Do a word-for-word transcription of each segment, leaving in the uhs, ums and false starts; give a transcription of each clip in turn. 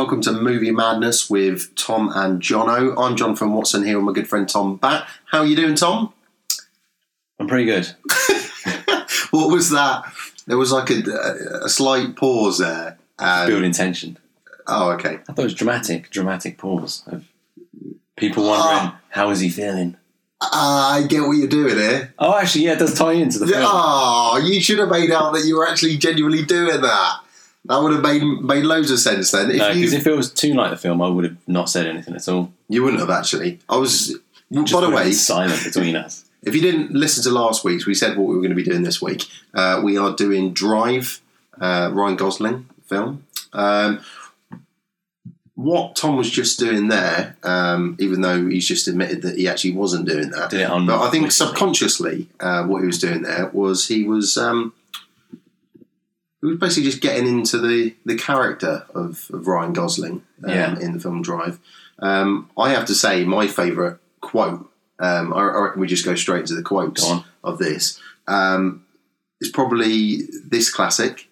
welcome to Movie Madness with Tom and Jono. I'm Jonathan Watson here with my good friend Tom Batt. How are you doing, Tom? I'm pretty good. What was that? There was like a, a slight pause there. And... Building tension. Oh, okay. I thought it was dramatic, dramatic pause of people wondering, oh. how is he feeling? Uh, I get what you're doing here. Oh, actually, yeah, it does tie into the film. Oh, you should have made out that you were actually genuinely doing that. That would have made made loads of sense then. If no, because if it was too like the film, I would have not said anything at all. You wouldn't have, actually. I was... Just by the way... silent between us. If you didn't listen to last week's, we said what we were going to be doing this week. Uh, we are doing Drive, uh, Ryan Gosling film. Um, what Tom was just doing there, um, even though he's just admitted that he actually wasn't doing that, Did it on but I think subconsciously uh, what he was doing there was he was um, he was basically just getting into the, the character of, of Ryan Gosling um, yeah. in the film Drive. Um, I have to say my favourite quote, um, I, I reckon we just go straight into the quotes of this, um, is probably this classic.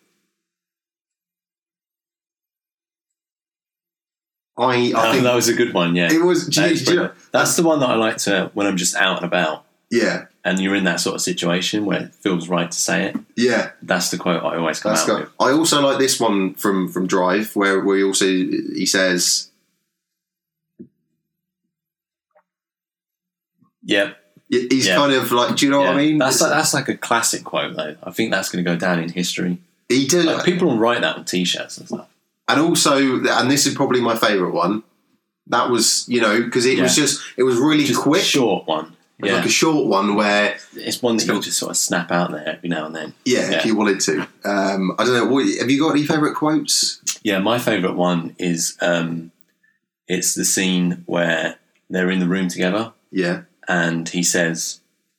I, I oh, think that was a good one, yeah. It was. Do you, that do you know, that's the one that I like to when I'm just out and about. Yeah. And you're in that sort of situation where it feels right to say it. Yeah. That's the quote I always come that's out got, with. I also like this one from, from Drive, where, where he also he says, "Yep." He's yep. kind of like, do you know yeah. what I mean? That's like, that's like a classic quote, though. I think that's going to go down in history. He did. Like, people will write that on T-shirts and stuff. And also, and this is probably my favourite one, that was, you know, because it yeah. was just, it was really just quick. A short one. It was yeah. like a short one where... It's one that you just sort of snap out there every now and then. Yeah, yeah. if you wanted to. Um, I don't know, what, have you got any favourite quotes? Yeah, my favourite one is, um, it's the scene where they're in the room together. Yeah. And he says...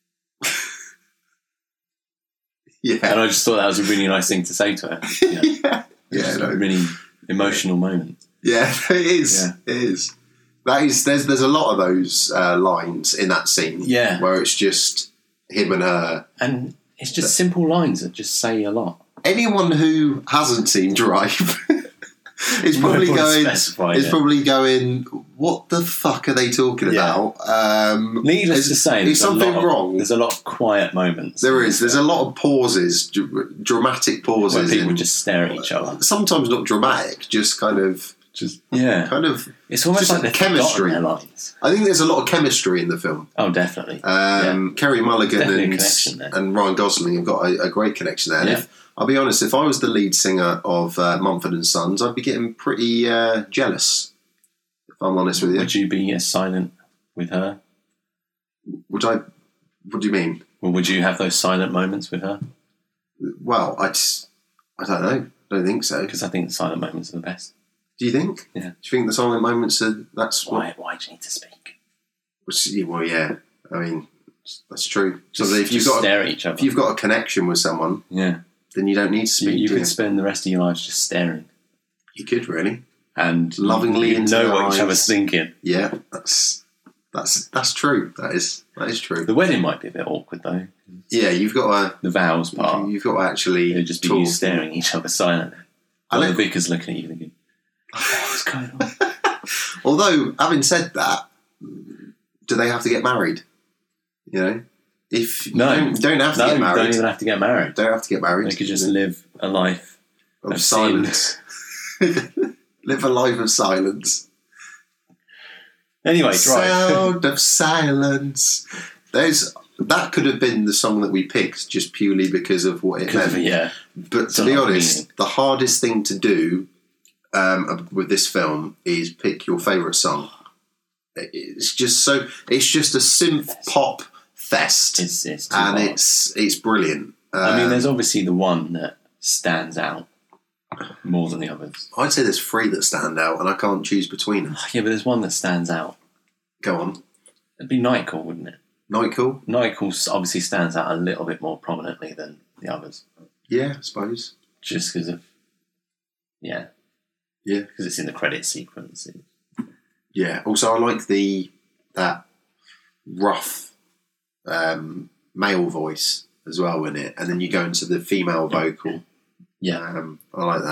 yeah. And I just thought that was a really nice thing to say to her. You know? yeah. Yeah, no. a really emotional moment. Yeah, it is. Yeah. It is. That is. There's there's a lot of those uh, lines in that scene. Yeah, where it's just him and her, and it's just but simple lines that just say a lot. Anyone who hasn't seen Drive is probably going. Is yeah. probably going. What the fuck are they talking yeah. about? Um, Needless to say, is something of, wrong? There's a lot of quiet moments. There is. There's a lot of pauses, dr- dramatic pauses. Where people in, just stare at each other. Sometimes not dramatic, just kind of, just yeah, kind of. It's almost like the chemistry. Their lines. I think there's a lot of chemistry in the film. Oh, definitely. Um, yeah. Kerry Mulligan and, there. and Ryan Gosling have got a, a great connection there. Yeah. If, I'll be honest, if I was the lead singer of uh, Mumford and Sons, I'd be getting pretty uh, jealous. If I'm honest with you. Would you be as silent with her? Would I? What do you mean? Well, would you have those silent moments with her? Well, I just, I don't know. I don't think so. Because I think the silent moments are the best. Do you think? Yeah. Do you think the silent moments are, that's why, what... Why do you need to speak? Well, yeah. I mean, that's true. So just, if you've just got stare a, at each other. If you've got a connection with someone, yeah, then you don't need to speak. You, you could spend the rest of your lives just staring. You could, really. And lovingly you into know what eyes. each other's thinking. Yeah, that's that's that's true. That is that is true. The wedding might be a bit awkward though. Yeah, you've got to the vows part. You've got to actually It'd just be talk. you staring at each other silently. And the vicar's looking at you thinking, oh, "What's going on?" Although, having said that, do they have to get married? You know, if no, you don't, don't have to no, get married. Don't even have to get married. Don't have to get married. They could just live a life of, of silence. Live a life of silence. Anyway, Sound of silence. There's that could have been the song that we picked just purely because of what it meant. Yeah. But to be honest, meaning. the hardest thing to do um, with this film is pick your favourite song. It's just so. It's just a synth pop fest, it's, it's and hard. it's it's brilliant. Um, I mean, there's obviously the one that stands out more than the others. I'd say there's three that stand out, and I can't choose between them. Yeah, but there's one that stands out. Go on. It'd be Night Call, wouldn't it? Night Call? Night Call obviously stands out a little bit more prominently than the others. Yeah, I suppose. Just because of... Yeah. Yeah. Because it's in the credit sequence. Yeah. Also, I like the that rough um, male voice as well in it, and then you go into the female vocal. Yeah. Um, I like that.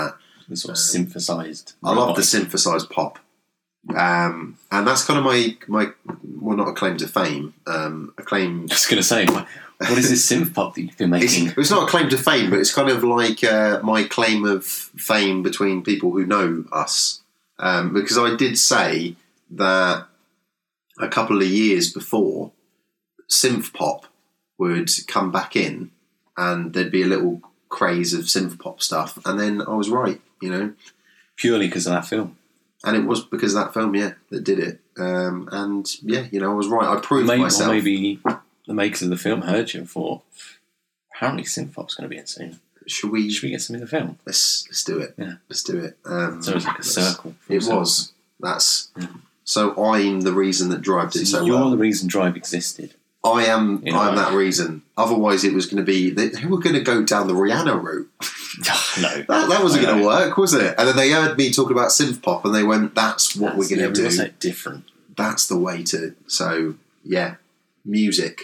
the sort of synthesized. I love the synthesized pop. Um, and that's kind of my, my well, not a claim to fame, um, a claim... I was going to say, what is this synth pop that you've been making? It's, it's not a claim to fame, but it's kind of like uh, my claim of fame between people who know us. Um, because I did say that a couple of years before, synth pop would come back in and there'd be a little craze of synth pop stuff. And then I was right, you know. Purely because of that film. And it was because of that film, yeah, that did it. Um, and, yeah, you know, I was right. I proved maybe, myself. Or maybe the makers of the film heard you and thought, apparently synth pop's going to be in soon. Should we... Should we get some in the film? Let's let's do it. Yeah. Let's do it. Um, so it was like a circle. It circle. was. That's... Yeah. So I'm the reason that Drive did so, so you're well. the reason Drive existed. I am You know, I am that reason. Otherwise it was going to be... They, they were going to go down the Rihanna route. no. That, that wasn't going to work, was it? And then they heard me talk about synth pop and they went, that's what That's, we're going to yeah, do. That's different. That's the way to... So, yeah. Music.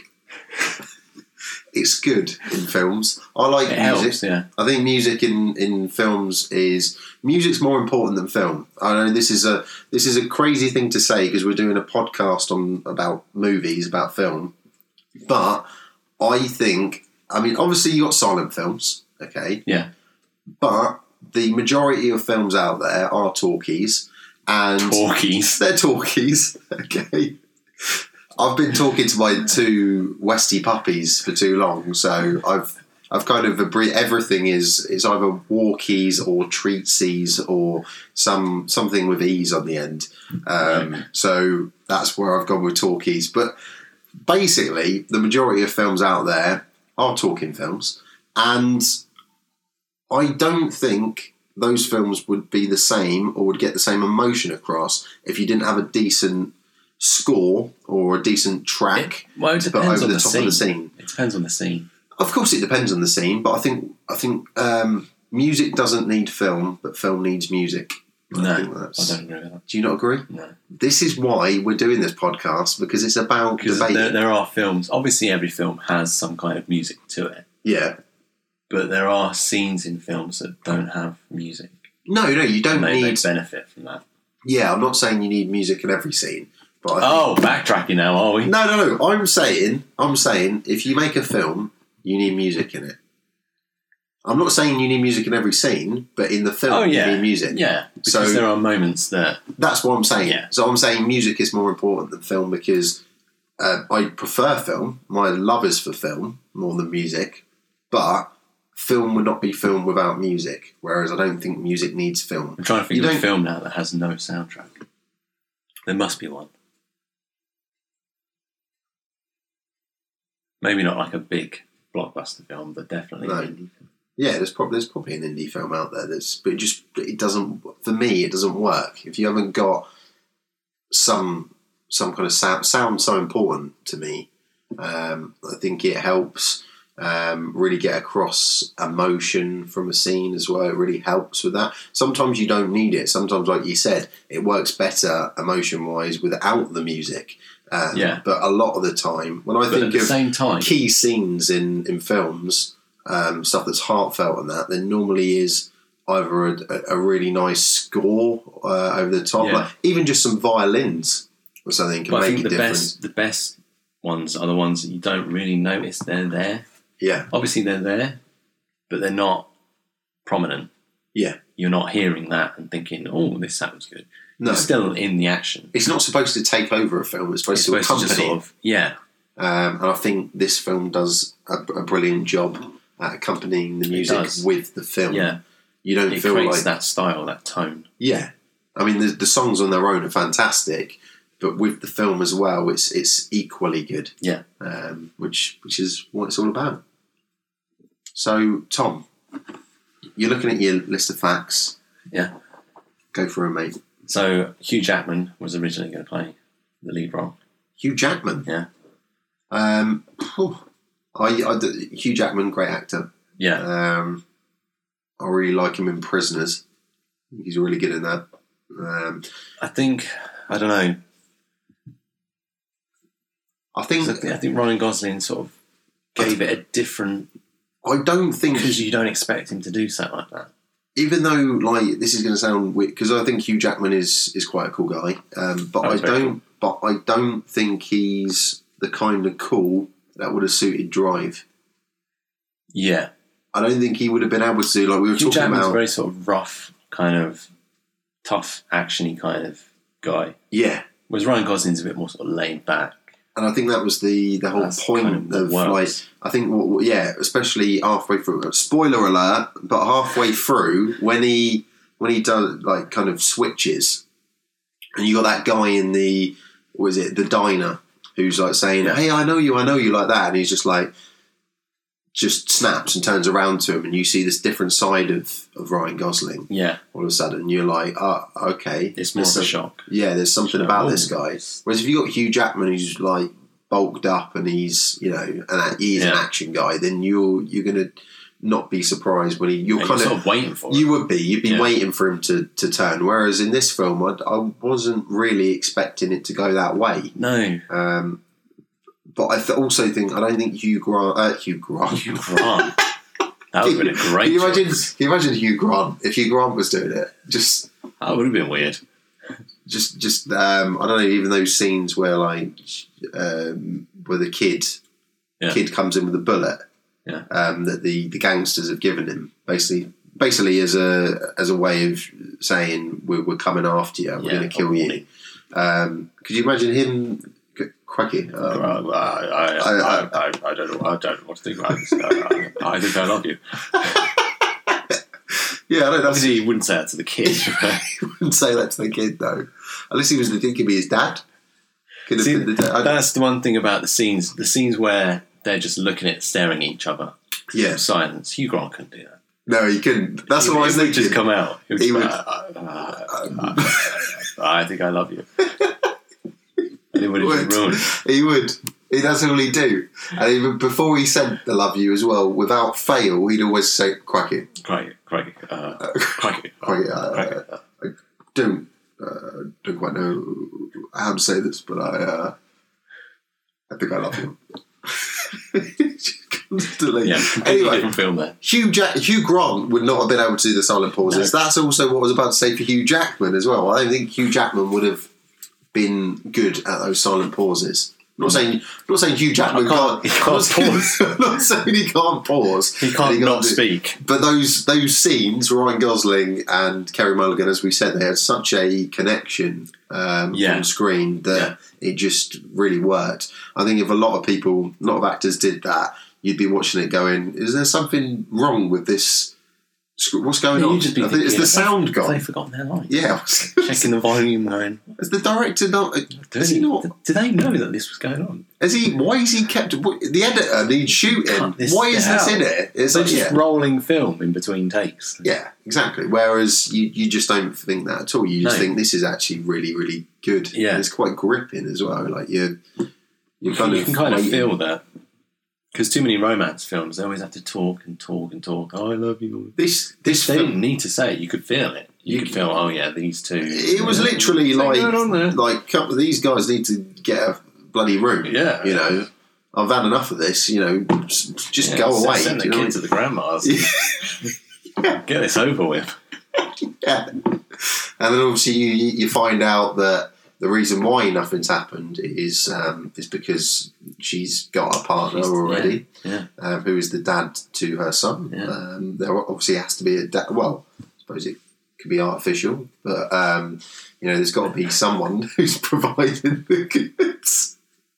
It's good in films. I like it music. Helps, yeah. I think music in, in films is... Music's more important than film. I know this is a this is a crazy thing to say because we're doing a podcast on about movies, about film. But I think... I mean, obviously you got silent films, okay? Yeah. But the majority of films out there are talkies. And talkies. They're talkies, okay? I've been talking to my two Westie puppies for too long, so I've I've kind of abri- everything is is either walkies or treatsies or some something with ease on the end. Um, so that's where I've gone with talkies. But basically, the majority of films out there are talking films, and I don't think those films would be the same or would get the same emotion across if you didn't have a decent score or a decent track it, well, it to put over the, the top scene. of the scene. It depends on the scene. Of course, it depends on the scene, but I think I think um, music doesn't need film, but film needs music. I no, think that's, I don't agree with that. Do you not agree? No. This is why we're doing this podcast, because it's about because debate. There, there are films. Obviously, every film has some kind of music to it. Yeah, but there are scenes in films that don't have music. No, no, you don't they, need they benefit from that. Yeah, I'm not saying you need music in every scene. But I oh, think, backtracking now, are we? No, no, no. I'm saying, I'm saying, if you make a film, you need music in it. I'm not saying you need music in every scene, but in the film, oh, yeah. you need music. Yeah, because so, there are moments that... That's what I'm saying. Yeah. So I'm saying music is more important than film because uh, I prefer film. My love is for film more than music, but film would not be film without music, whereas I don't think music needs film. I'm trying to think you of don't... a film now that has no soundtrack. There must be one. Maybe not like a big blockbuster film, but definitely no. an indie film. Yeah, there's probably there's probably an indie film out there that's, but it just it doesn't for me. It doesn't work if you haven't got some some kind of sound. Sound's so important to me. Um, I think it helps um, really get across emotion from a scene as well. It really helps with that. Sometimes you don't need it. Sometimes, like you said, it works better emotion wise without the music. Um, yeah, but a lot of the time, when I but think at the of same time, key scenes in in films. Um, stuff that's heartfelt and that, there normally is either a, a really nice score uh, over the top, yeah. like even just some violins or something can but make I think a the difference. best, the best ones are the ones that you don't really notice they're there. Yeah, obviously they're there, but they're not prominent. Yeah, you're not hearing that and thinking, "Oh, this sounds good." No, you're still in the action. It's not supposed to take over a film. It's supposed, it's supposed to accompany. To just sort of, yeah, um, and I think this film does a, a brilliant job at accompanying the music with the film. Yeah, you don't it feel creates like that style, that tone. Yeah, I mean the, the songs on their own are fantastic, but with the film as well, it's it's equally good. Yeah, um, which which is what it's all about. So, Tom, you're looking at your list of facts. Yeah, go for it, mate. So Hugh Jackman was originally going to play the lead role. Hugh Jackman. Yeah. Um. Whew. I, I, Hugh Jackman, great actor. Yeah. Um, I really like him in Prisoners. He's really good in that. Um, I think, I don't know. I think I think, I think Ryan Gosling sort of gave it a different... I don't think... Because you don't expect him to do something like that. even though like this is going to sound weird because I think Hugh Jackman is is quite a cool guy, um, but Oh, I he's very don't. But I don't think he's the kind of cool that would have suited Drive. Yeah. I don't think he would have been able to. Like we were Hugh talking Jackman's about, a very sort of rough, kind of tough, actiony kind of guy. yeah. Whereas Ryan Gosling's a bit more sort of laid back. And I think that was the, the whole That's point kind of, of what like, works. I think, what, yeah, especially halfway through, spoiler alert, but halfway through, when he, when he does, like, kind of switches, and you got that guy in the, what is it, the diner, who's like saying, Yeah. hey, I know you, I know you, like that, and he's just like, just snaps and turns around to him, and you see this different side of, of Ryan Gosling. Yeah. All of a sudden, you're like, oh, okay. It's more There's of a some- shock. Yeah, there's something So, about oh, this guy. Whereas if you got Hugh Jackman, who's like bulked up and he's, you know, and he's an Yeah. action guy, then you're you're gonna not be surprised when he. You're Yeah, kind you're of, sort of waiting for it. you would be. You'd be Yeah. waiting for him to, to turn. Whereas in this film, I, I wasn't really expecting it to go that way. No. Um, but I th- also think I don't think Hugh Grant. Uh, Hugh Grant. Hugh Grant. That would have been a great Can you imagine? choice. Can you imagine Hugh Grant if Hugh Grant was doing it? Just. That would have been weird. Just, just um, I don't know. Even those scenes where, like, um, where the kid, Yeah. kid comes in with a bullet, Yeah. um, that the, the gangsters have given him, basically, basically as a as a way of saying we're, we're coming after you, we're Yeah, going to kill a you. warning. Um, could you imagine him, Quacky? Um, Uh, I, I, I, I, I don't know. I don't know what to think about this. I, I, I think I love you. yeah, I don't know. Obviously, he wouldn't say that to the kid. Right? He wouldn't say that to the kid though, unless he was thinking to be his dad. Could have See, been the dad. I- that's the one thing about the scenes. The scenes where they're just looking at, staring at each other. yeah, silence. Hugh Grant couldn't do that. no, he couldn't. That's He what I would- was he would thinking. just come out. He would He just would- be like, uh, uh, uh, I think I love you. And it would have been ruined. He would. He, that's all he'd do. And even before he said "I love you" as well, without fail, he'd always say "Quacky." Crikey, crikey, uh, crikey, Quacky. Uh, crikey. Uh, I don't uh, don't quite know how to say this, but I uh, I think I love you. Constantly. yeah, completely Anyway, different film there. Hugh Jack- Hugh Grant would not have been able to do the silent pauses. No. That's also what I was about to say for Hugh Jackman as well. I don't think Hugh Jackman would have been good at those silent pauses. I'm not saying, I'm not saying Hugh Jackman I can't- can't, he can't I'm not saying- pause. I'm not saying he can't pause. He can't And not do- speak. But those those scenes, Ryan Gosling and Kerry Mulligan, as we said, they had such a connection um, Yeah. on screen that it just really worked. I think if a lot of people, a lot of actors did that, you'd be watching it going, is there something wrong with this? sc- What's going Yeah, on? you'd just be I think, is thinking, the sound Have gone? they forgotten their lines? Yeah. Checking the volume, going. Is the director not? Do Is he they, not? do they know that this was going on? Is he? Why is he kept? The editor needs shooting. Can't this- Why is this how? in it? It's So like, just yeah. rolling film in between takes. Yeah, exactly. Whereas you, you just don't think that at all. You just No. think this is actually really, really good. Yeah. And it's quite gripping as well. Like you, you You, kind you of can kind of waiting. feel that. Because too many romance films, they always have to talk and talk and talk. Oh, I love you. this. This They film. didn't need to say it. You could feel it. You, could feel, oh yeah, these two. It was literally What's like, going on there? like couple of these guys need to get a bloody room. Yeah. you know, I've had enough of this. You know, just, just Yeah, go s- away. Send do the you know kid what to the grandma's. Get this over with. I mean? Yeah. And then obviously you, you find out that the reason why nothing's happened is um, is because she's got a partner She's- already. Yeah. Um, who is the dad to her son. Yeah. Um, there obviously has to be a dad. Well, I suppose it could be artificial, but um, you know, there's got to be someone who's providing the goods.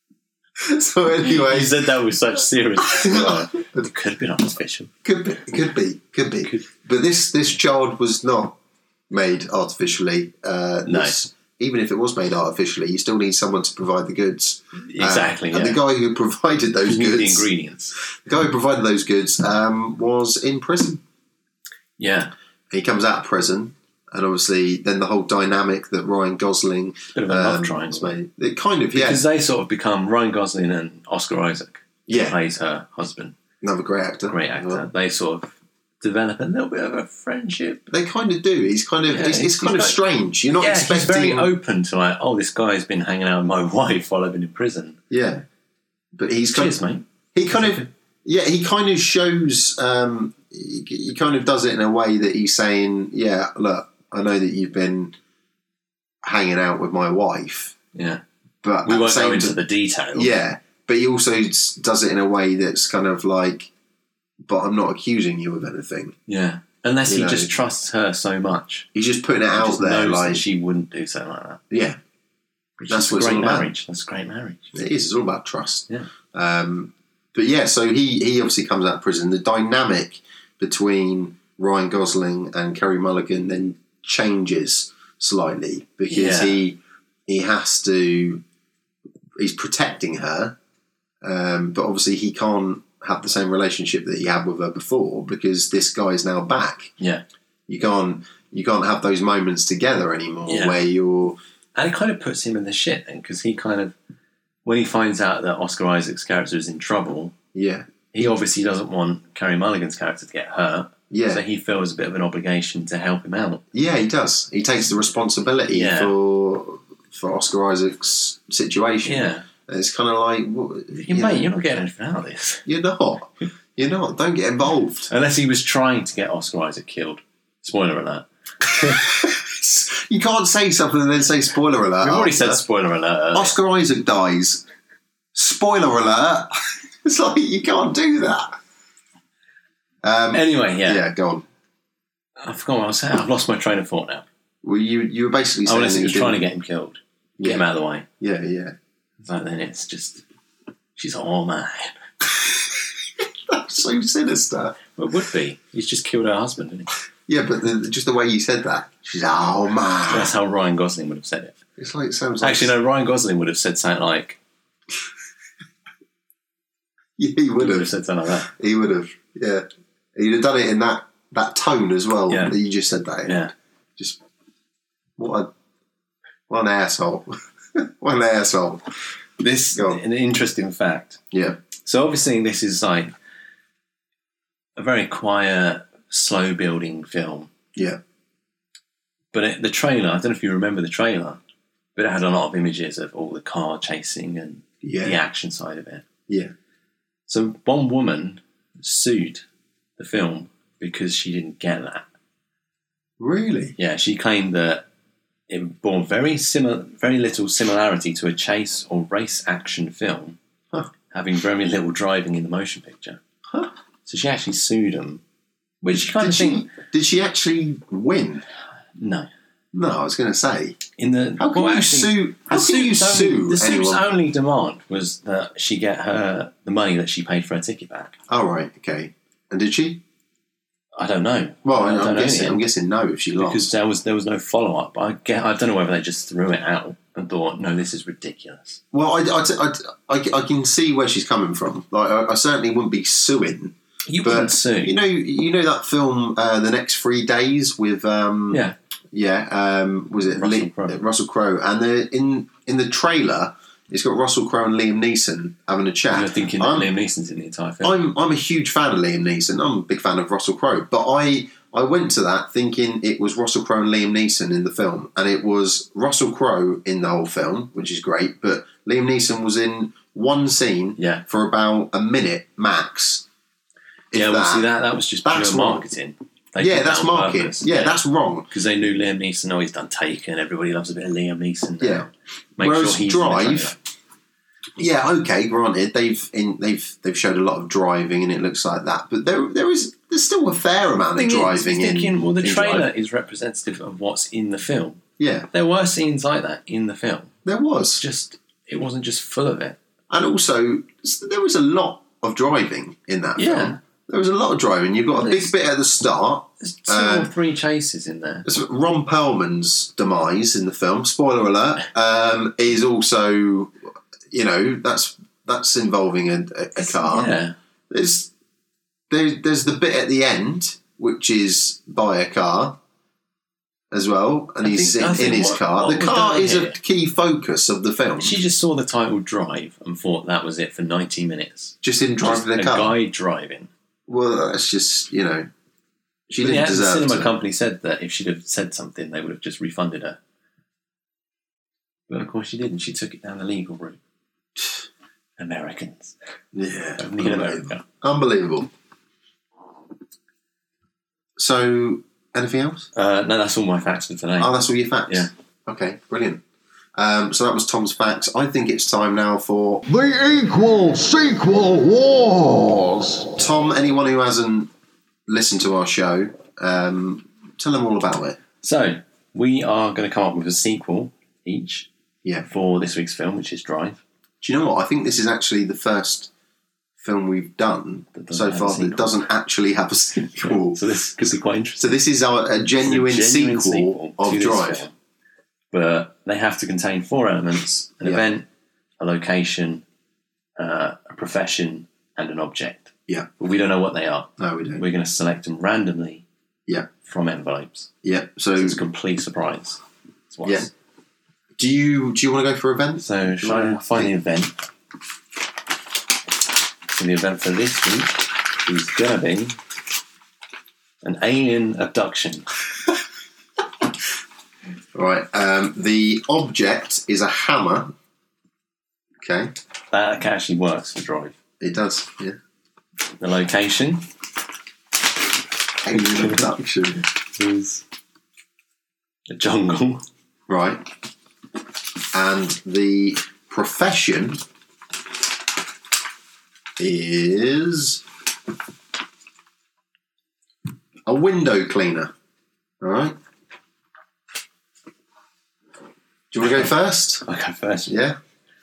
So anyway, You said that with such seriousness. Uh, it could have been artificial. could be, could be, could be. Could- But this this child was not made artificially. Uh, No. this- even if it was made artificially, you still need someone to provide the goods. Exactly. Um, yeah. And the guy who provided those You need the goods, ingredients. the guy who provided those goods, um, was in prison. Yeah. He comes out of prison, and obviously, then the whole dynamic that Ryan Gosling Bit of a love um, triangle. has made. It kind of, yeah, Because they sort of become Ryan Gosling and Oscar Isaac. who Yeah. plays her husband. another great actor. Great actor. Well, They sort of develop a little bit of a friendship. they kind of do. He's kind of, Yeah, it's, he's- it's kind he's of got- strange. You're not yeah, he's expecting, very open to like, oh, this guy's been hanging out with my wife while I've been in prison. yeah, but he's kind Cheers, of, mate. he kind of, yeah, he kind of shows. Um, he, he kind of does it in a way that he's saying, "Yeah, look, I know that you've been hanging out with my wife, Yeah. but We at won't the same go into t- the details. yeah." But he also s- does it in a way that's kind of like, "But I'm not accusing you of anything." Yeah. Unless You he know. just trusts her so much. He's just putting it He out just there, knows like, that she wouldn't do something like that. yeah, Which That's is what a it's great all about. marriage. That's a great marriage. it is. It's all about trust. Yeah. Um, but yeah, so he he obviously comes out of prison. The dynamic between Ryan Gosling and Kerry Mulligan then changes slightly because Yeah. he he has to he's protecting her, um, but obviously he can't have the same relationship that he had with her before because this guy is now back. Yeah. You can't you can't have those moments together anymore Yeah. where you're And it kind of puts him in the shit then, because he kind of, when he finds out that Oscar Isaac's character is in trouble, yeah he obviously doesn't want Carey Mulligan's character to get hurt. yeah So he feels a bit of an obligation to help him out. yeah he does. He takes the responsibility Yeah. for for Oscar Isaac's situation. Yeah. And it's kind of like, what, You, you mate, know, you're not getting anything out of this. you're not. You're not. Don't get involved. Unless he was trying to get Oscar Isaac killed. Spoiler alert. You can't say something and then say spoiler alert. We've already after. said spoiler alert earlier. Oscar Isaac dies. Spoiler alert. It's like you can't do that. Um, Anyway, yeah. yeah, go on. I forgot what I was saying. I've lost my train of thought now. Well, you you were basically Oh, saying unless that he you was trying to didn't- get him killed. Get Yeah. him out of the way. Yeah, yeah. So then it's just, she's all mine. That's so sinister. Well, it would be. He's just killed her husband, didn't he? Yeah, but the, just the way you said that, she's oh man. That's how Ryan Gosling would have said it. It's like it sounds like Actually, no, Ryan Gosling would have said something like, Yeah, he he would would have have. said something like that. He would have. Yeah, he'd have done it in that that tone as well. Yeah. That you just said that. In. Yeah. Just what a what an asshole. What an asshole. This, Go on. an interesting fact. Yeah. So obviously this is like a very quiet, slow building film. Yeah. But it, the trailer, I don't know if you remember the trailer, but it had a lot of images of all the car chasing and Yeah. the action side of it. Yeah. So one woman sued the film because she didn't get that. Really? Yeah, she claimed that it bore very similar, very little similarity to a chase or race action film, Huh. having very little driving in the motion picture. Huh. So she actually sued them, which you kind Did of she? think, Did she actually win? no. No, I was going to say. In the How can well, you actually, sue? How the can you suit's sue only, the suit's anyone? only demand was that she get her the money that she paid for her ticket back. Oh right, okay. And did she? I don't know. Well, I I'm, don't I'm know guessing. yet. I'm guessing no if she because lost. there was there was no follow up. I get I don't know whether they just threw it out and thought, no, this is ridiculous. Well, I, I, I, I, I can see where she's coming from. Like, I, I certainly wouldn't be suing. You But, wouldn't sue. You know, you know that film, uh, The Next Three Days, with um, yeah, yeah, um, was it Russell Lee- Crowe. Russell Crowe? And the, in in the trailer, it's got Russell Crowe and Liam Neeson having a chat. you're thinking that I'm, Liam Neeson's in the entire film. I'm I'm a huge fan of Liam Neeson. I'm a big fan of Russell Crowe, but I I went to that thinking it was Russell Crowe and Liam Neeson in the film, and it was Russell Crowe in the whole film, which is great. But Liam Neeson was in one scene Yeah. for about a minute max. If yeah, well, that. see that that was just That's pure wrong. marketing. They yeah, did that that's on marketing. purpose. Yeah, that's wrong. because they knew Liam Neeson. Oh, he's done Taken. Everybody loves a bit of Liam Neeson. Now. Yeah. Make Whereas sure he's in the Drive, trailer. yeah, okay, granted, they've in, they've they've showed a lot of driving and it looks like that, but there there is there's still a fair amount of Thing is, driving in. thinking, well, the in trailer Drive. is representative of what's in the film. Yeah, There were scenes like that in the film. there was. Just it wasn't just full of it. And also, there was a lot of driving in that Yeah. film. There was a lot of driving. You've got a big There's- bit at the start. There's two Um, or three chases in there. There's Ron Perlman's demise in the film, spoiler alert, um, is also, you know, that's that's involving a, a, a car. Yeah. There's, there's, there's the bit at the end, which is by a car as well, and I he's think- I in, in think his what- car. what The we've car done is here- a key focus of the film. She just saw the title Drive and thought that was it for ninety minutes. Just him Just driving a the car. guy driving. Well, that's just, you know, she But didn't yeah, the deserve cinema to. company said that if she'd have said something, they would have just refunded her. But of course she didn't. She took it down the legal route. Americans. Yeah, Only in unbelievable. America. Unbelievable. So, anything else? Uh, no, that's all my facts for today. Oh, that's all your facts? Yeah. Okay, brilliant. Um, so that was Tom's facts. I think it's time now for... The Equal Sequel Wars! Tom, anyone who hasn't listened to our show, um, tell them all about it. So, we are going to come up with a sequel each Yeah. for this week's film, which is Drive. Do you know what? I think this is actually the first film we've done That so doesn't have a far that sequel. doesn't actually have a sequel. So this could be quite So interesting. this is our, a genuine, It's a genuine sequel, of to this Drive. film. But they have to contain four elements: an Yeah. event, a location, uh, a profession, and an object. Yeah. But we don't know what they are. No, we don't. We're going to select them randomly Yeah. from envelopes. Yeah. So, So it's a complete surprise. It's what's- yeah. Do you do you want to go for events? So shall I find the event? So the event for this week is going to be an alien abduction. Right. Um, the object is a hammer. Okay. That actually works for Drive. It does. Yeah. The location Alien abduction. is a jungle. Right. And the profession is a window cleaner. All right. Do you want to go first? I'll go first. Yeah.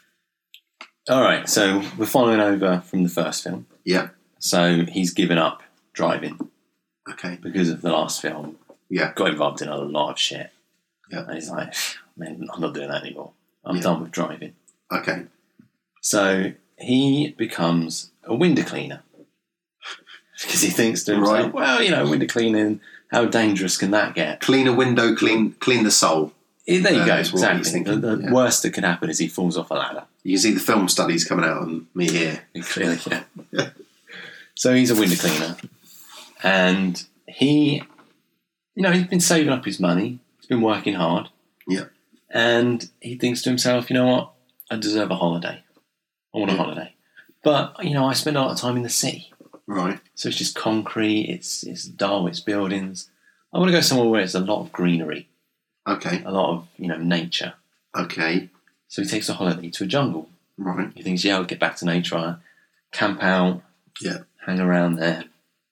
All right, so we're following over from the first film. Yeah. So he's given up driving Okay. because of the last film. Yeah. Got involved in a lot of shit. Yeah. And he's like, man, I'm not doing that anymore. I'm Yeah. done with driving. Okay. So he becomes a window cleaner. Because he thinks to himself, Right. well, you know, window cleaning, how dangerous can that get? Clean a window, clean clean the soul. Eh, There you Uh, go, is what he's exactly. thinking, The, the yeah. worst that could happen is he falls off a ladder. You can see the film studies coming out on me here. Clearly, yeah. So he's a window cleaner. And he, you know, he's been saving up his money. He's been working hard. Yeah. And he thinks to himself, you know what? I deserve a holiday. I want a Yeah. holiday. But, you know, I spend a lot of time in the city. Right. So it's just concrete, it's it's dull, it's buildings. I want to go somewhere where there's a lot of greenery, Okay. a lot of, you know, nature. Okay. So he takes a holiday to a jungle. Right. He thinks, yeah, I'll get back to nature, I'll camp out, Yeah. hang around there.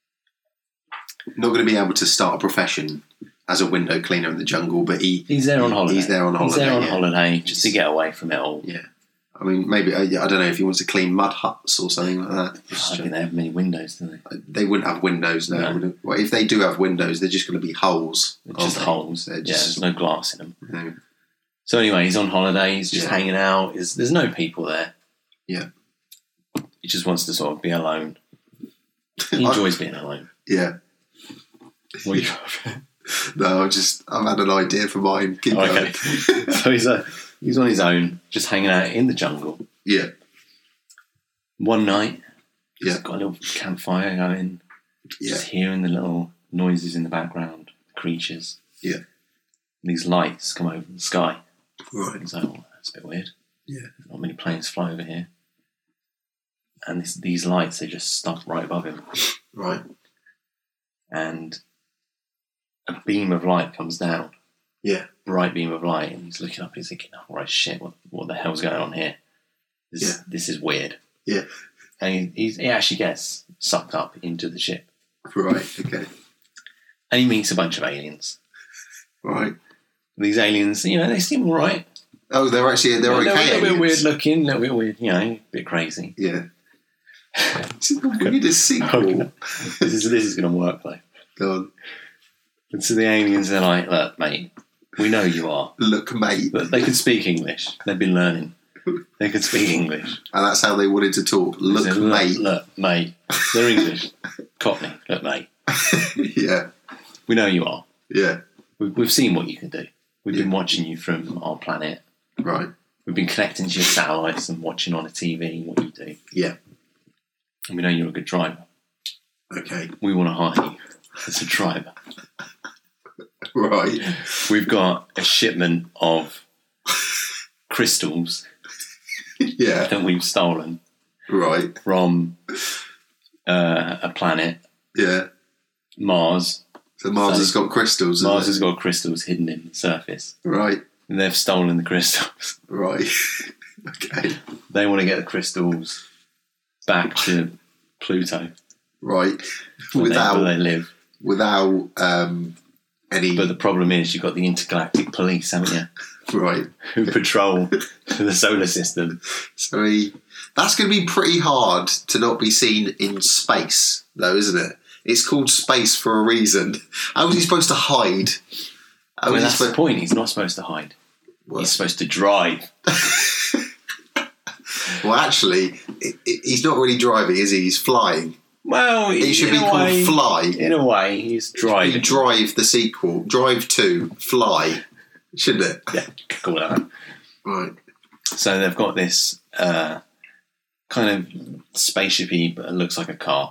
Not going to be able to start a profession as a window cleaner in the jungle, but he He's there on holiday. He's there on He's holiday, there on yeah. holiday just to get away from it all. Yeah. I mean, maybe, I, I don't know if he wants to clean mud huts or something like that. I don't think they have many windows, do they? They wouldn't have windows now. No. would it? Well, if they do have windows, they're just going to be holes. It's aren't just they? holes. They're Yeah, just, there's no glass in them. you know, So anyway, he's on holiday, he's just Yeah. hanging out. There's, there's no people there. Yeah. He just wants to sort of be alone. He enjoys being alone. yeah. What you- No, I'm just, I've had an idea for mine. Keep Okay. going. So he's a, he's on his own, just hanging out in the jungle. Yeah. One night, Yeah. he's got a little campfire going, Yeah. just hearing the little noises in the background, creatures. Yeah. These lights come over the sky. Right. He's like, oh, that's a bit weird. Yeah. Not many planes fly over here. And this, these lights, they just stop right above him. Right. And a beam of light comes down. Yeah. Bright beam of light. And he's looking up, he's thinking, oh, right, shit, what, what the hell's going on here? This, Yeah. this is weird. Yeah. And he, he's, he actually gets sucked up into the ship. Right. Okay. And he meets a bunch of aliens. Right. These aliens, you know, they seem all right. Oh, they're actually, they're They're okay. a little bit aliens. weird looking, a little bit weird, you know, a bit crazy. Yeah. This is the weirdest sequel. This is, this is going to work, though. God. And so the aliens are like, look, mate, we know you are. Look, mate. But they can speak English. They've been learning. They can speak English. And that's how they wanted to talk. Look, They said, mate. Look, mate. They're English. Cockney. Look, mate. Yeah. We know you are. Yeah. We've, we've seen what you can do. We've been Yeah. watching you from our planet. Right. We've been connecting to your satellites and watching on a T V what you do. Yeah. And we know you're a good driver. Okay. We want to hire you as a driver. Right. We've got a shipment of crystals Yeah. that we've stolen Right. from uh, a planet, Yeah. Mars, So Mars So has got crystals. Mars has has got crystals hidden in the surface. right, And they've stolen the crystals. right. Okay, They want to get the crystals back to Pluto, right. where they, Without where they live. without um, any But the problem is you've got the intergalactic police, haven't you? right. Who patrol the solar system. So he, that's going to be pretty hard to not be seen in space, though, isn't it? It's called space for a reason. How is he supposed to hide? How Well, is he that's the supposed- point. He's not supposed to hide. Well, He's supposed to drive. well, actually, i i he's not really driving, is he? He's flying. Well, It should in be a called way, Fly. In a way, he's driving. You drive the sequel. Drive two, Fly. Shouldn't it? Yeah, cool that. Right. So they've got this uh, kind of spaceshipy, but it looks like a car.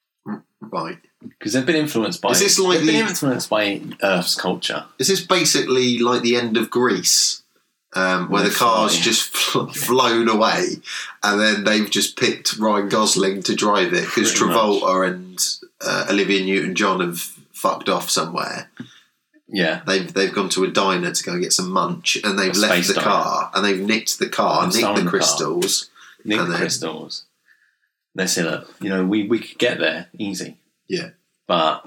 Right. Because they've been influenced by. Is this like they've been the- influenced by Earth's culture. Is this basically like the end of Greece? Um, where They the car's fly. just fl- flown away, and then they've just picked Ryan Gosling to drive it because Pretty Travolta and uh, Olivia Newton-John have fucked off somewhere. Yeah, They've they've gone to a diner to go get some munch, and they've A left space the diner. car, and they've nicked the car, And nicked stolen the the car. crystals. Nick And then- crystals. They say, look, you know, we, we could get there easy, Yeah, but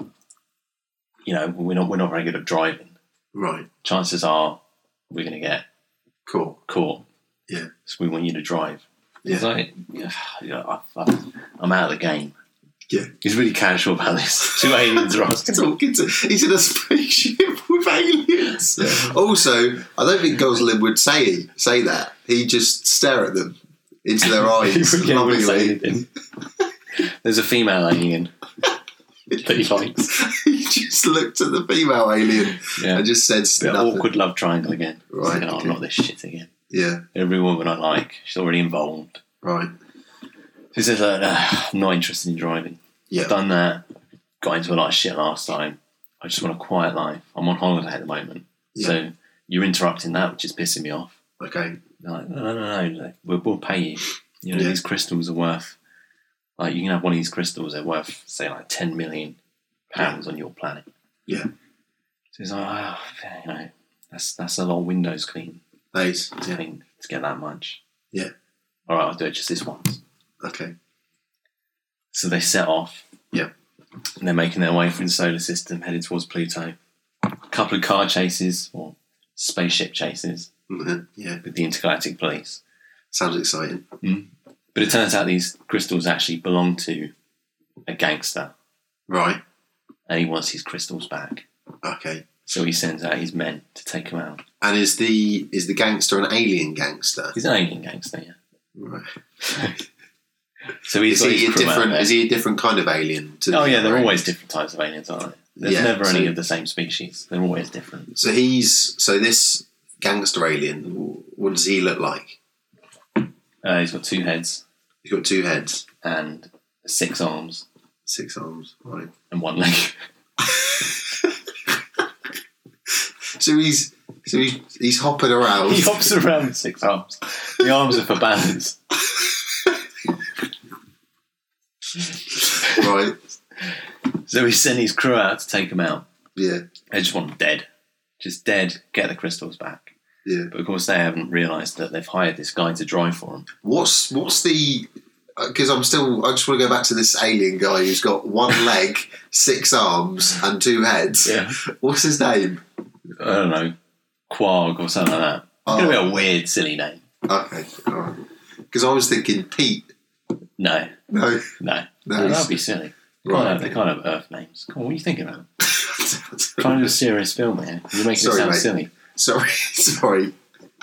you know, we're not we're not very good at driving. right, Chances are we're going to get cool. caught. Yeah, So we want you to drive. Yeah. It's like, yeah, you know, I, I, I'm out of the game. yeah. He's really casual about this. Two aliens are asking. Talking to, he's in a spaceship with aliens. Also, I don't think Gosling would say say that. He'd just stare at them into their eyes He wouldn't say lovingly. anything. There's a female alien that he likes. He just looked at the female alien Yeah. and just said Bit nothing. awkward love triangle again. He's Right, like, oh, okay. not this shit again. Yeah, Every woman I like, she's already involved. right. He says, uh, nah, I'm not interested in driving. Yeah, I've done that. Got into a lot of shit last time. I just want a quiet life. I'm on holiday at the moment. Yeah. So you're interrupting that, which is pissing me off. okay. They're like, no, no, no, no. We'll, we'll pay you. You know, Yeah. these crystals are worth, like, you can have one of these crystals, they're worth, say, like ten million pounds on your planet. Yeah, So he's like, oh, you know, that's, that's a lot of windows clean. nice. To, Yeah, clean to get that much. Yeah. All right, I'll do it just this once. okay. So they set off. Yeah. And they're making their way through the solar system, headed towards Pluto. A couple of car chases, or spaceship chases, Mhm, yeah, with the intergalactic police. sounds exciting. But it turns out these crystals actually belong to a gangster, Right. and he wants his crystals back. Okay. So he sends out his men to take him out. And is the is the gangster an alien gangster? He's an alien gangster, yeah. Right. So he's Is got he his a crew out different? there. Is he a different kind of alien? To Oh the yeah, other they're always aliens? different types of aliens, aren't they? There's Yeah, never any so- of the same species. They're always different. So he's so this gangster alien. What does he look like? Uh, he's got two heads He's got two heads, and six arms six arms. Right. and one leg. So he's so he's he's hopping around. He hops around with six arms. The arms are for balance. Right. So he sent his crew out to take him out. Yeah. They just want him dead. Just dead, get the crystals back. Yeah. But of course they haven't realised that they've hired this guy to drive for them. What's what's the? Because I'm still. I just want to go back to this alien guy who's got one leg, six arms, and two heads. Yeah. What's his name? I don't know, Quarg or something like that. It's Oh. going to be a weird, silly name. Okay. All right. Because I was thinking Pete. No, No. no. No, no he's- that'd be silly. They Right. can't have, they can't have Earth names. Come on, what are you thinking about? Trying to do a serious film here. You're making Sorry, it sound mate. silly. Sorry. Sorry.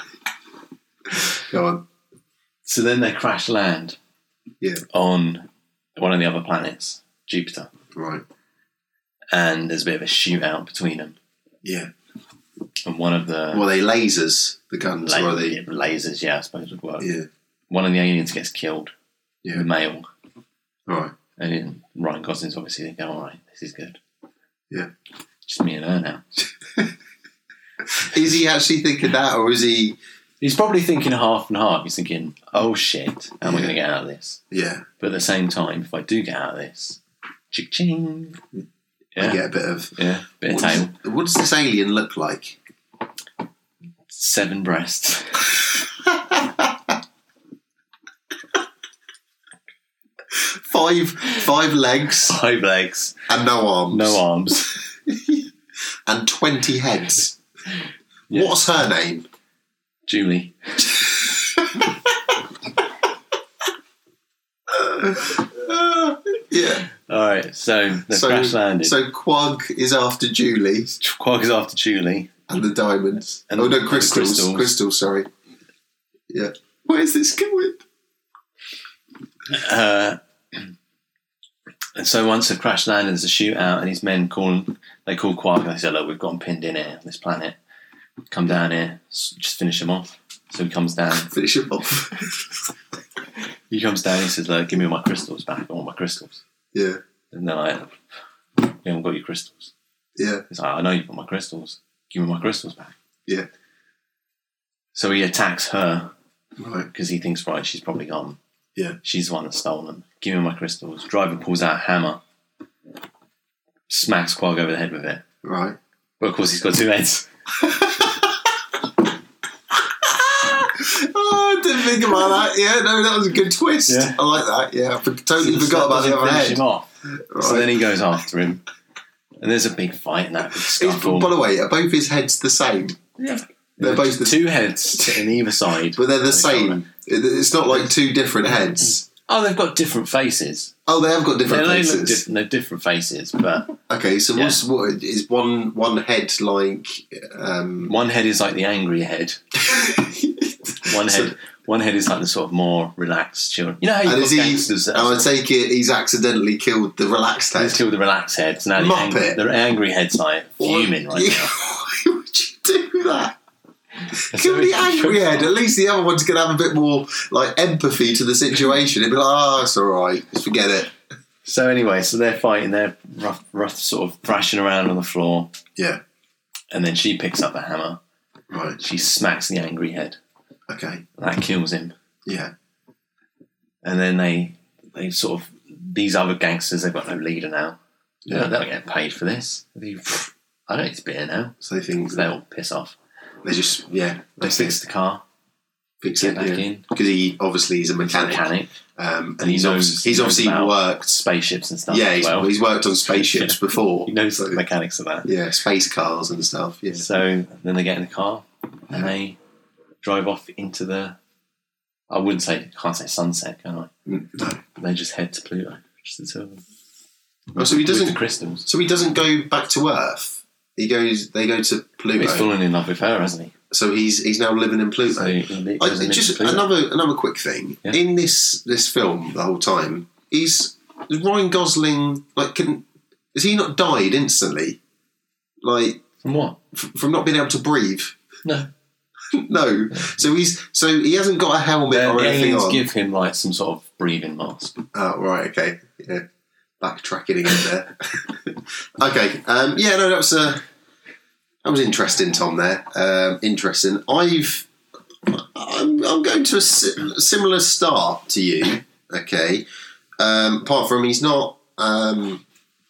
Go on. So then they crash land Yeah. on one of the other planets, Jupiter. Right. And there's a bit of a shootout between them. Yeah. And one of the Well, they lasers the guns, la- or are they? lasers, yeah, I suppose would work. Yeah. One of the aliens gets killed, Yeah. the male. Right. And then Ryan Gosling's obviously thinking, all right, this is good. Yeah. Just me and her now. Is he actually thinking that, or is he? He's probably thinking half and half. He's thinking, oh shit, how am I Yeah. going to get out of this? Yeah. But at the same time, if I do get out of this, ching-ching, Yeah. You get a bit of Yeah, bit of what tail. Does, what does this alien look like? Seven breasts. Five five legs Five legs. and no arms. No arms. And twenty heads. Yes. What's her name? Julie. Uh, yeah. Alright, so the So, crash landed. so Quag is after Julie Quark is after Julie. and the diamonds. And oh the- no, and the crystals. crystals. Crystals, sorry. Yeah. Where's this going? Uh, and so once the crash landed, there's a shootout, and his men call they call Quark and they say, "Look, we've got him pinned in here on this planet. Come down here, s- just finish him off." So he comes down. Finish him off. He comes down. He says, "Look, give me my crystals back. I want my crystals." Yeah. And they're like, "You haven't got your crystals." Yeah. He's like, "I know you've got my crystals. Give me my crystals back." Yeah. So he attacks her Right. because he thinks, right, she's probably gone. Yeah. She's the one that stole them. Give me my crystals. Driver pulls out a hammer, smacks Quag over the head with it. Right. But of course, he's got two heads. Oh, I didn't think about that. Yeah, no, that was a good twist. Yeah. I like that. Yeah, I for- totally forgot about the Doesn't other finish head. him off. Right. So then he goes after him, and there's a big fight and that big Is- scuffle. by the way, are both his heads the same? Yeah. They're both the two heads in either side, but they're the of the shoulder. same. It- It's not like two different heads. Oh, they've got different faces. Oh, they have got different they faces. look different. They're different faces, but Okay, so Yeah. what's what is one one head like? Um, one head is like the angry head. One So- head, one head is like the sort of more relaxed, chill. You know how and you've is got he? gangsters that I are would sort of- take it. He's accidentally killed the relaxed head. He's killed the relaxed heads. Now the Muppet. angry, the angry head's like fuming Why- right yeah, now. Why would you do that? So Kill the it's- angry head. At least the other one's going to have a bit more like empathy to the situation. It'd be like, oh, it's all right. Just forget it. So anyway, so they're fighting. They're rough, rough, sort of thrashing around on the floor, Yeah. and then she picks up the hammer. Right. She smacks the angry head. Okay. That kills him. Yeah. And then they, they sort of these other gangsters. They've got no leader now. Yeah. They're not getting paid for this. They, I don't need to be here now. So they think So they all piss off. they just yeah They fix the car. fix get it back yeah. in. because he obviously he's a He's a mechanic, mechanic. Um, and And he he's knows- obviously, he's knows obviously about worked. Spaceships and stuff. Yeah, as he's, well. he's worked on spaceships before. He knows So, the mechanics of that. yeah, space cars and stuff. Yeah. So then they get in the car and they drive off into the. I wouldn't say, can't say sunset, can I? Mm, No. They just head to Pluto. Just the two of them. Oh, so he With the doesn't. crystals. So he doesn't go back to Earth. He goes. They go to Pluto. He's fallen in love with her, hasn't he? So he's he's now living in Pluto. So he, he I, goes and lives just in Pluto. another another quick thing Yeah. in this this film the whole time is is Ryan Gosling like can has he not died instantly like From what? f- from not being able to breathe? No. No, so he's so he hasn't got a helmet The or anything aliens on. give him like some sort of breathing mask. Oh right, okay, yeah, backtracking again there. Okay, um, yeah, no, that was uh, that was interesting, Tom. There, um, interesting. I've I'm, I'm going to a si- similar start to you. Okay, um, apart from he's not um,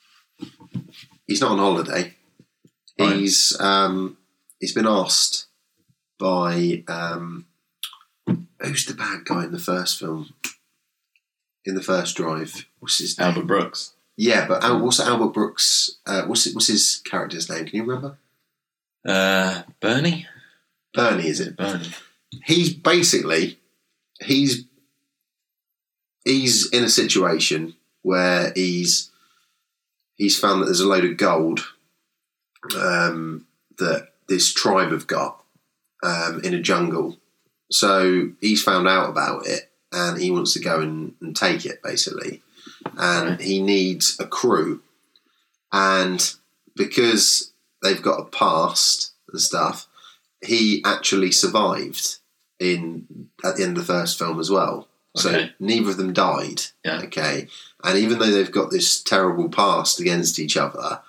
he's not on holiday. Right. He's um, he's been asked by um, who's the bad guy in the first film? In the first Drive, what's his name? Albert Brooks. Yeah, but Al- what's Albert Brooks? Uh, what's it, what's his character's name? Can you remember? Uh, Bernie? Bernie, is Is it? it Bernie? He's basically he's he's in a situation where he's he's found that there's a load of gold um, that this tribe have got um, in a jungle. So he's found out about it and he wants to go and, and take it basically. And Right. he needs a crew. And because they've got a past and stuff, he actually survived in at the end of the first film as well. So Okay. neither of them died. Yeah. Okay. And even though they've got this terrible past against each other,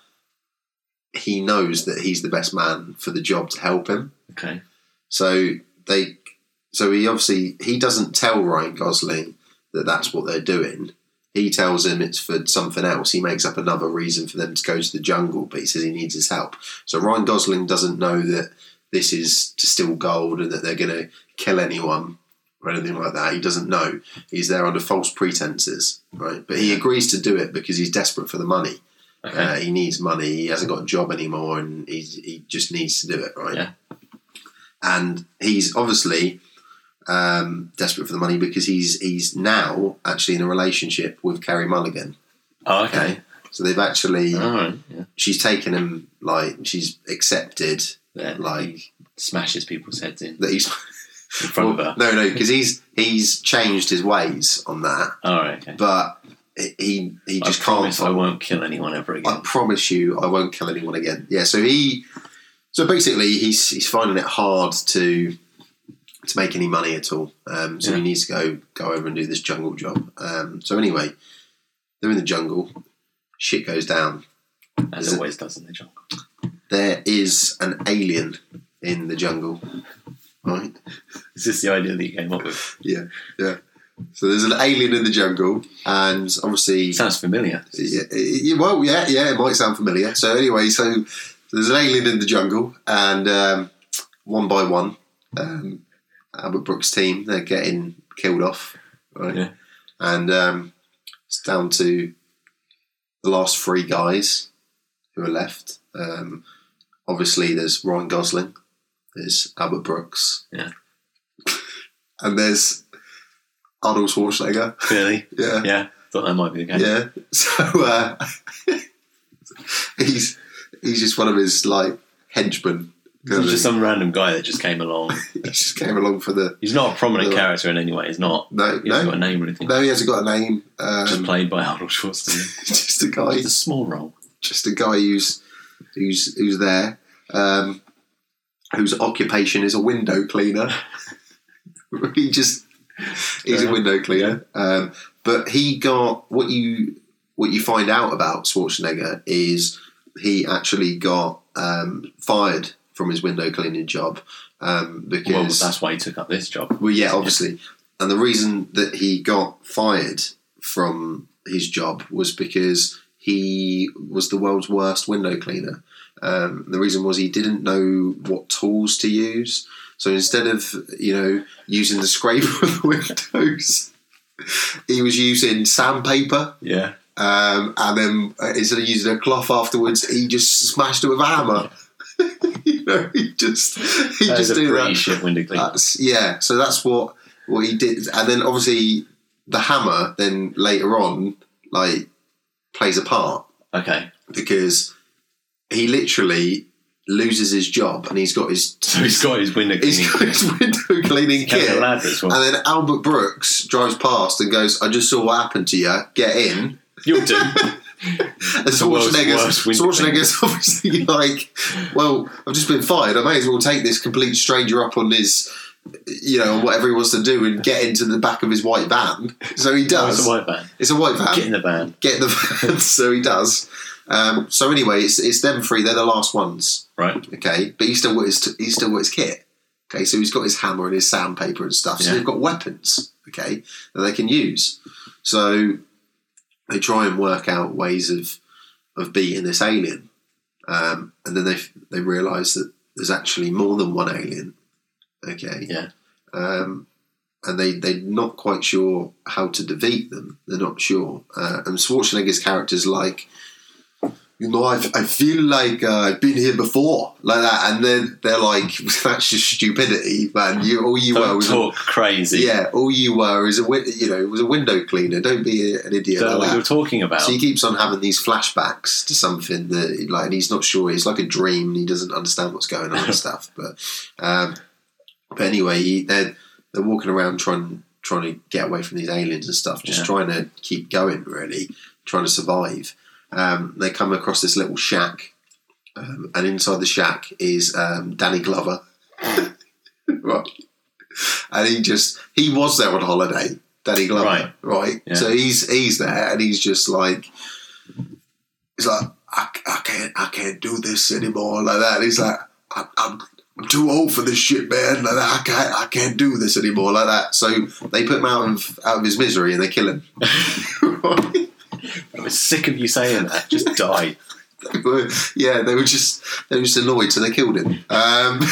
he knows that he's the best man for the job to help him. Okay. So they, so he obviously he doesn't tell Ryan Gosling that that's what they're doing, he tells him it's for something else. He makes up another reason for them to go to the jungle, but he says he needs his help. So Ryan Gosling doesn't know that this is to steal gold and that they're going to kill anyone or anything like that. He doesn't know. He's there under false pretenses, right? But he agrees to do it because he's desperate for the money. Okay. Uh, he needs money. He hasn't got a job anymore, and he he just needs to do it, right? Yeah. And he's obviously um, desperate for the money because he's he's now actually in a relationship with Carey Mulligan. Oh, okay. So they've actually All right. Yeah. she's taken him, like she's accepted Yeah, like he smashes people's heads in, that he's in front well, of her. no no because he's he's changed his ways on that, All right. Okay. but he he just I can't. promise I won't kill anyone ever again. I promise you, I won't kill anyone again. Yeah, so he, so basically, he's he's finding it hard to to make any money at all. Um, so Yeah. he needs to go go over and do this jungle job. Um, so anyway, they're in the jungle. Shit goes down. As Is it- always does in the jungle. There is an alien in the jungle. Right? Is this the idea that you came up with? Yeah, yeah. So there's an alien in the jungle, and obviously, Sounds familiar. yeah, yeah, well, yeah, yeah, it might sound familiar. So anyway, so there's an alien in the jungle, and um, one by one, um, Albert Brooks' team, they're getting killed off, right? Yeah. And um, it's down to the last three guys who are left. Um, obviously, there's Ryan Gosling, there's Albert Brooks, Yeah. and there's Arnold Schwarzenegger. Really? Yeah. Yeah. Thought that might be the case. Yeah. So uh, he's he's just one of his like henchmen. He's just some random guy that just came along. He just came along for the. He's not a prominent No. character in any way. He's not. No, He hasn't no, got a name or anything. no. He hasn't got a name. Um, Just played by Arnold Schwarzenegger. just a guy. It's a small role. Just a guy who's who's who's there. Um, whose occupation is a window cleaner. he just he's a window cleaner. Um, but he got what you what you find out about Schwarzenegger is he actually got um, fired from his window cleaning job um, because Well, that's why he took up this job. well, yeah, obviously, and the reason that he got fired from his job was because he was the world's worst window cleaner. Um, the reason was he didn't know what tools to use. So instead of, you know, using the scraper of the windows, he was using sandpaper. Yeah. Um, and then uh, instead of using a cloth afterwards, he just smashed it with a hammer. you know, he just he That just is a did pretty that. shit window cleaner. That's, yeah, so that's what what he did, and then obviously the hammer then later on like plays a part Okay. because he literally loses his job and he's got his So he's got his window cleaning. he's got his window cleaning Kevin kit, Ladder as well. and then Albert Brooks drives past and goes, "I just saw what happened to you. Get in." You'll do. And the world's Schwarzenegger's, worst window Schwarzenegger's obviously like, well, I've just been fired. I may as well take this complete stranger up on his, you know, whatever he wants to do and get into the back of his white van. So he Oh, does. it's a white van. It's a white van. Get in the van. Get in the van. So he does. Um, so anyway, it's, it's them three. They're the last ones. Right. Okay, but he's still got his he's still got his kit. Okay, so he's got his hammer and his sandpaper and stuff. So Yeah. they've got weapons. Okay, that they can use. So they try and work out ways of of beating this alien, um, and then they they realise that there's actually more than one alien. Okay, Yeah. um, and they they're not quite sure how to defeat them. They're not sure, uh, and Schwarzenegger's character's like, you know, I, I feel like uh, I've been here before, like that, and then they're like, that's just stupidity, man. You all you were Don't was talk a, crazy. yeah, all you were is a win- you know it was a window cleaner. Don't be a, an idiot Don't know like what that. you're talking about. So he keeps on having these flashbacks to something that, like, and he's not sure. It's like a dream. And he doesn't understand what's going on and stuff. But, um, but anyway, he, they're they're walking around trying trying to get away from these aliens and stuff, just Yeah. trying to keep going, really, trying to survive. Um, they come across this little shack, um, and inside the shack is um, Danny Glover. Right, and he just he was there on holiday. Danny Glover, Right. right? Yeah. So he's he's there, and he's just like, he's like, I, I can't, I can't do this anymore, like that. And he's like, I, I'm, I'm too old for this shit, man. Like that, I can't, I can't do this anymore, like that. So they put him out of out of his misery and they kill him. I was sick of you saying that. Just die. They were, yeah, they were just they were just annoyed, so they killed him. Um,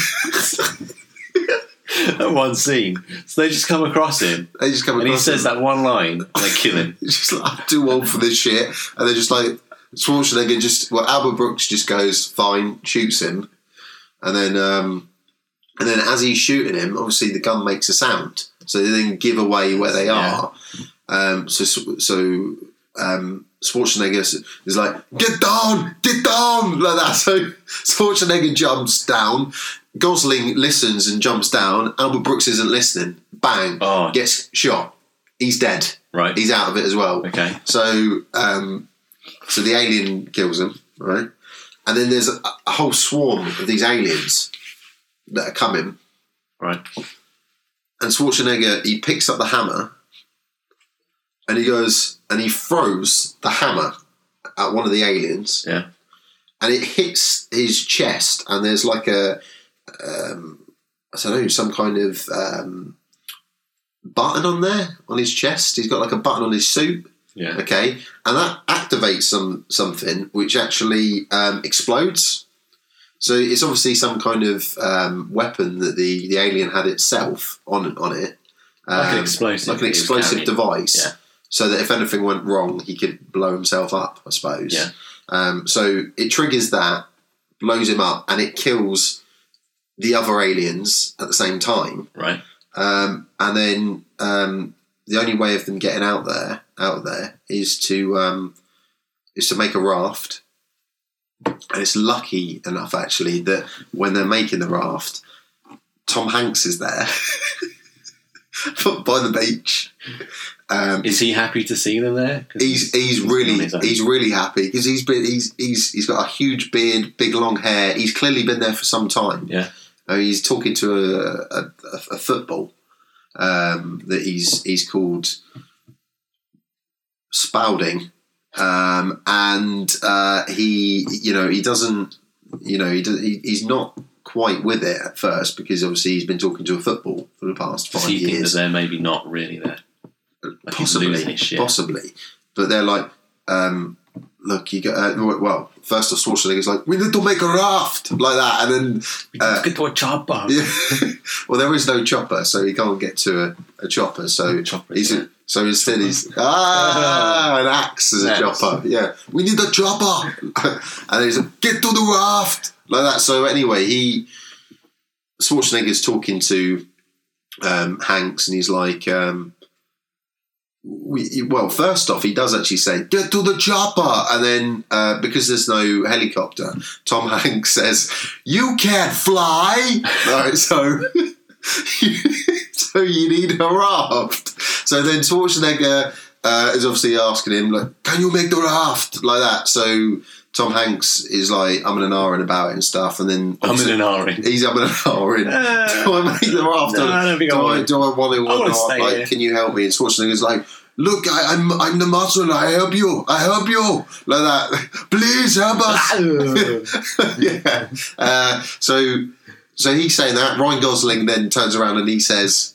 that one scene. So they just come across him. They just come and across he says him. that one line and they kill him. It's just like, I'm too old for this shit. And they're just like, Schwarzenegger just, well, Albert Brooks just goes, fine, shoots him. And then, um, and then as he's shooting him, obviously the gun makes a sound. So they then give away where they are. Yeah. Um, so, so, um, Schwarzenegger is like, get down, get down, like that. So Schwarzenegger jumps down. Gosling listens and jumps down. Albert Brooks isn't listening. Bang, oh. gets shot. He's dead. Right. He's out of it as well. Okay. So, um, so the alien kills him, right? And then there's a, a whole swarm of these aliens that are coming. Right. And Schwarzenegger, he picks up the hammer and he goes and he throws the hammer at one of the aliens. Yeah. And it hits his chest and there's like a, um, I don't know, some kind of um, button on there on his chest. He's got like a button on his suit. Yeah. Okay. And that activates some something which actually um, explodes. So it's obviously some kind of um, weapon that the, the alien had itself on on it. Um, like an explosive. Like an explosive device. Yeah. So that if anything went wrong, he could blow himself up, I suppose. Yeah. Um, so it triggers that, blows him up, and it kills the other aliens at the same time. Right. Um, and then um, the only way of them getting out there, out of there, is to um, is to make a raft. And it's lucky enough, actually, that when they're making the raft, Tom Hanks is there by the beach. Um, is he happy to see them there? He's he's, he's really he's really happy because he's been he's he's he's got a huge beard, big long hair. He's clearly been there for some time. Yeah, uh, he's talking to a a, a football um, that he's he's called Spalding, um, and uh, he you know he doesn't you know he, does, he he's not quite with it at first because obviously he's been talking to a football for the past five Does he years. Think that they're maybe not really there. Like Possibly, possibly, but they're like, um, look, you get uh, well. First of Schwarzenegger's like, we need to make a raft like that, and then uh, get to a chopper. Yeah. Well, there is no chopper, so he can't get to a, a chopper. So chopper, he's yeah. so instead he's ah an axe as a Axe. chopper. Yeah, we need a chopper, and he's like, get to the raft like that. So anyway, he Schwarzenegger's talking to um, Hanks, and he's like. Um, We, well, first off, he does actually say, get to the chopper. And then, uh, because there's no helicopter, Tom Hanks says, you can't fly. Right, so, so you need a raft. So then Schwarzenegger uh, is obviously asking him, like, can you make the raft? Like that. So Tom Hanks is like, I'm in an R about it and stuff. And then I'm in an R. He's I'm in an R. Do I make the raft? No, I don't think do, I I, want do I want to? I want to stay like, here. Can you help me? And Schwarzenegger's like, look, I, I'm I'm the muscle. I help you. I help you. Like that. Please help us. Yeah. Uh, so so he's saying that. Ryan Gosling then turns around and he says,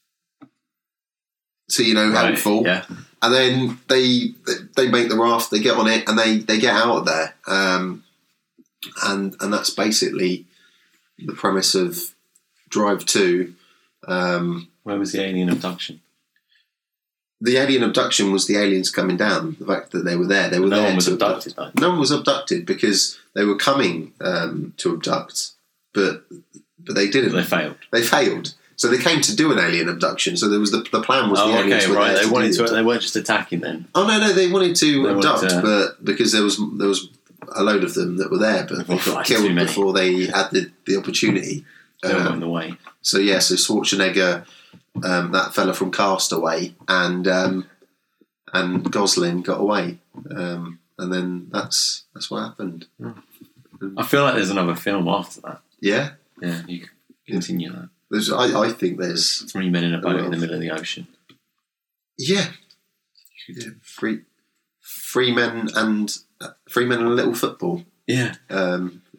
so you know, Right, helpful. yeah. And then they they make the raft, they get on it, and they, they get out of there. Um, and and that's basically the premise of Drive Two. Um, Where was the alien abduction? the alien abduction was the aliens coming down. The fact that they were there, they were No there one was to abducted, abduct. though. No one was abducted because they were coming um, to abduct, but but they didn't. They failed. They failed. So they came to do an alien abduction. So there was the the plan was Oh, the aliens okay, were right. there They to wanted do to. the They weren't just attacking then. Oh no, no, they wanted to They wanted abduct, to- but because there was there was a load of them that were there, but they Oh, got right, too killed many. before they had the, the opportunity. They were Um, in the way. so yeah, so Schwarzenegger, um, that fella from Castaway, and um, and Gosling got away, um, and then that's that's what happened. I feel like there's another film after that. Yeah, Yeah, you could continue that. there's I, I think there's Three men in a boat Well. in the middle of the ocean. yeah, yeah three three men and uh, three men and a little football. Yeah. Um,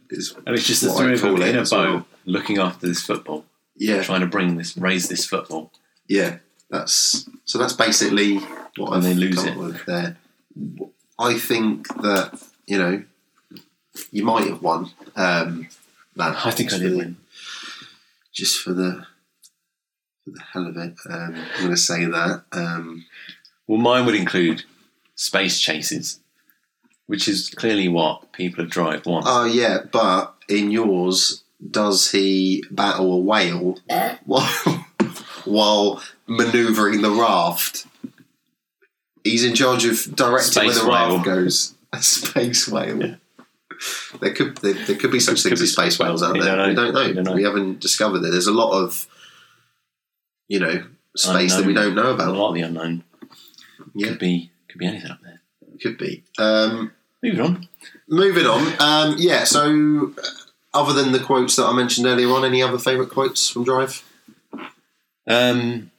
is And it's just the what three I of them call it in a as boat well. looking after this football, Yeah, trying to bring this, raise this football. yeah. That's so. That's basically what And I've they lose come it. up with there. I think that you know you might have won. Um, that I think I just did for the- win. Just for the for the hell of it, um, I'm going to say that. Um, Well, mine would include space chases, which is clearly what people at Drive want. oh yeah, but in yours, does he battle a whale while while manoeuvring the raft? He's in charge of directing Space where the whale. raft goes. A space whale. Yeah. There could there, there could be such Could things be as space space whales whales. out You there. don't know. We don't know. You don't know. We haven't discovered it. There's a lot of you know space that we Unknown. don't know A about. lot of the unknown. Yeah, Could be could be anything up there. could be. Um, Moving on. moving on. Um, yeah. So, uh, other than the quotes that I mentioned earlier on, any other favourite quotes from Drive? Um,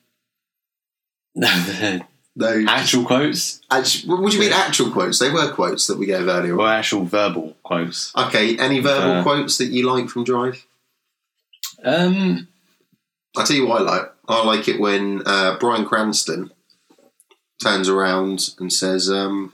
the No. actual quotes Actual, what do you mean actual quotes? They were quotes that we gave earlier or on. actual verbal quotes? Okay. Any verbal Uh, quotes that you like from Drive? Um, I'll tell you what I like. I like it when uh, Bryan Cranston turns around and says, um,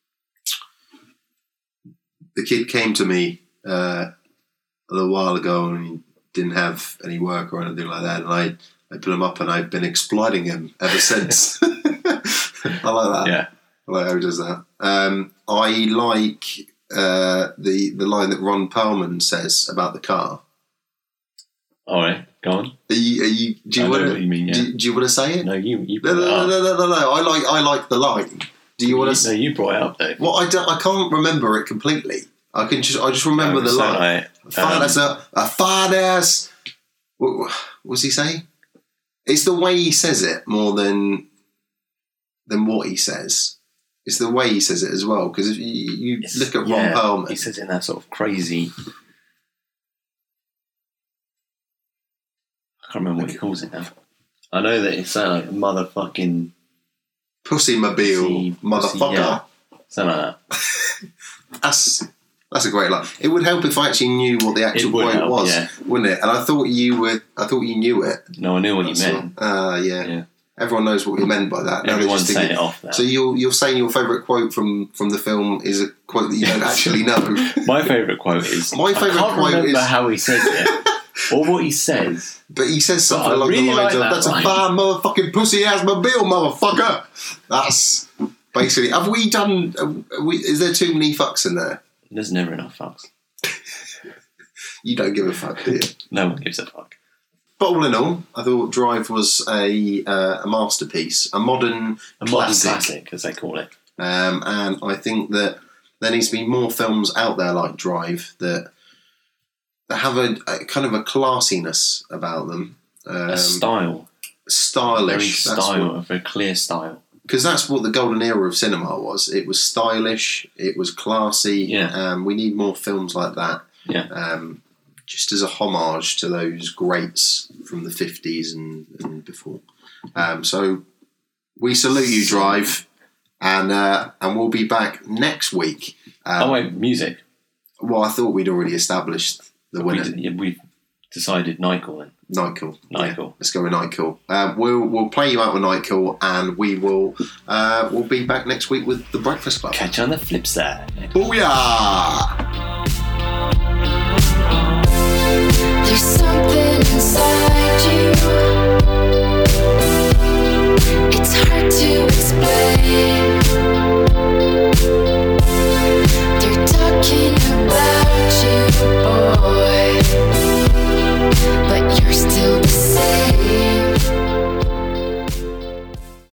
the kid came to me uh, a little while ago and he didn't have any work or anything like that. And I, I put him up and I've been exploiting him ever since. I like that. yeah. I like how he does that. Um, I like uh, the, the line that Ron Perlman says about the car. All right, go on. Are you, are you, do you I know want what you mean, yeah. do, do you want to say it? No, you you No, brought no, it no, up. no, no, no, no. I like, I like the line. Do you want to? No, you brought it up, though. Well, I don't. I can't remember it completely. I can just, I just remember Um, the so line. I- Fine um, as a, a fine ass. What, what was he saying? It's the way he says it more than than what he says. It's the way he says it as well. Because if you, you It's- look at Ron yeah, Perlman, he says it in that sort of crazy. I can't remember what he calls it now. I know that it's uh, like motherfucking pussy mobile, Pussy- motherfucker. yeah. something like that. That's that's a great line. It would help if I actually knew what the actual It would quote help, was, yeah. wouldn't it? And I thought you were. I thought you knew it. No, I knew what you That's meant. all. Ah, yeah. Yeah. Everyone knows what we meant by that. Now they're Everyone's just saying thinking- it off now. So you're you're saying your favourite quote from, from the film is a quote that you don't actually know. My favourite quote is. My favourite I can't quote remember is- how he says it or what he says. But he says something But I along really the lines like of, that "That's line. a fine motherfucking pussy ass mobile, motherfucker." That's basically. Have we done? Are we, is there too many fucks in there? There's never enough fucks. You don't give a fuck, do you? No one gives a fuck. But all in all, I thought Drive was a uh, a masterpiece, a modern A modern classic. classic, as they call it. Um, and I think that there needs to be more films out there like Drive that that have a, a kind of a classiness about them. Um, A style. stylish. Very style, a very clear style. Because that's what the golden era of cinema was. It was stylish. It was classy. Yeah. Um, we need more films like that. Yeah. Um, just as a homage to those greats from the fifties and, and before. Um, so we salute you, Drive, and uh, and we'll be back next week. Um, Oh, wait, music. Well, I thought we'd already established the We winner. d- yeah, we've decided Nightcall then. Nightcall. Nightcall. Yeah, let's go with Nightcall. Um, we'll we'll play you out with Nightcall, and we will uh, we'll be back next week with the Breakfast Club. Catch you on the flip side. Booyah! There's something inside you. It's hard to explain.